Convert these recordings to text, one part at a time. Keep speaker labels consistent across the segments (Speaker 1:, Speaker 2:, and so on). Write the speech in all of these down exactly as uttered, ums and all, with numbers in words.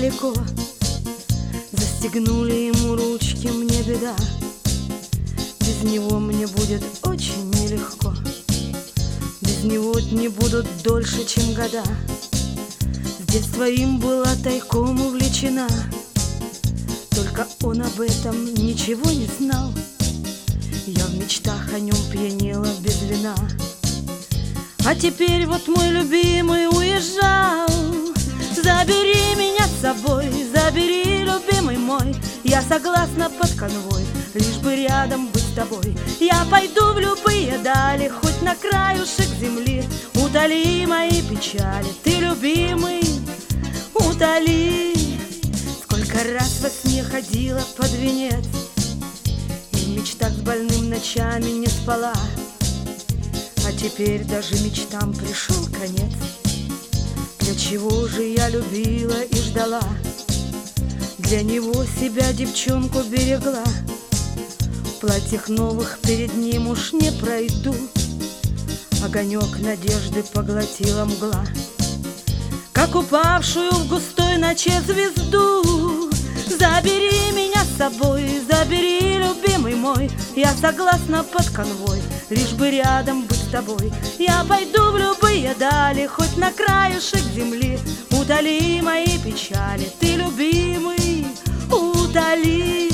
Speaker 1: далеко. Застегнули ему ручки, мне беда. Без него мне будет очень нелегко. Без него дни будут дольше, чем года. С детства им была тайком увлечена, только он об этом ничего не знал. Я в мечтах о нем пьянела без вина. А теперь вот мой любимый уезжал. Забери меня с собой, забери, любимый мой. Я согласна под конвой, лишь бы рядом быть с тобой. Я пойду в любые дали, хоть на краюшек земли. Утоли мои печали, ты, любимый, утоли. Сколько раз во сне ходила под венец и в мечтах с больным ночами не спала. А теперь даже мечтам пришел конец. Для чего же я любила и ждала? Для него себя девчонку берегла. В платьях новых перед ним уж не пройду. Огонек надежды поглотила мгла, как упавшую в густой ночи звезду. Забери меня с собой, забери, любимый мой. Я согласна под конвой, лишь бы рядом быть с тобой. Я пойду в любые дали, хоть на краешек земли. Утоли мои печали, ты, любимый, утоли.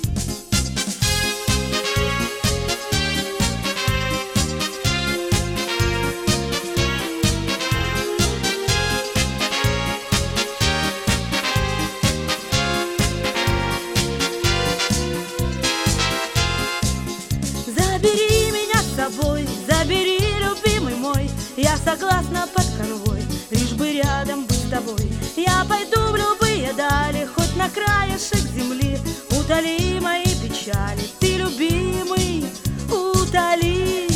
Speaker 1: Забери меня с собой, забери, любимый мой. Я согласна под конвой, лишь бы рядом быть с тобой. Я пойду в любые дали, хоть на краешек земли. Утоли мои печали, ты, любимый, утоли.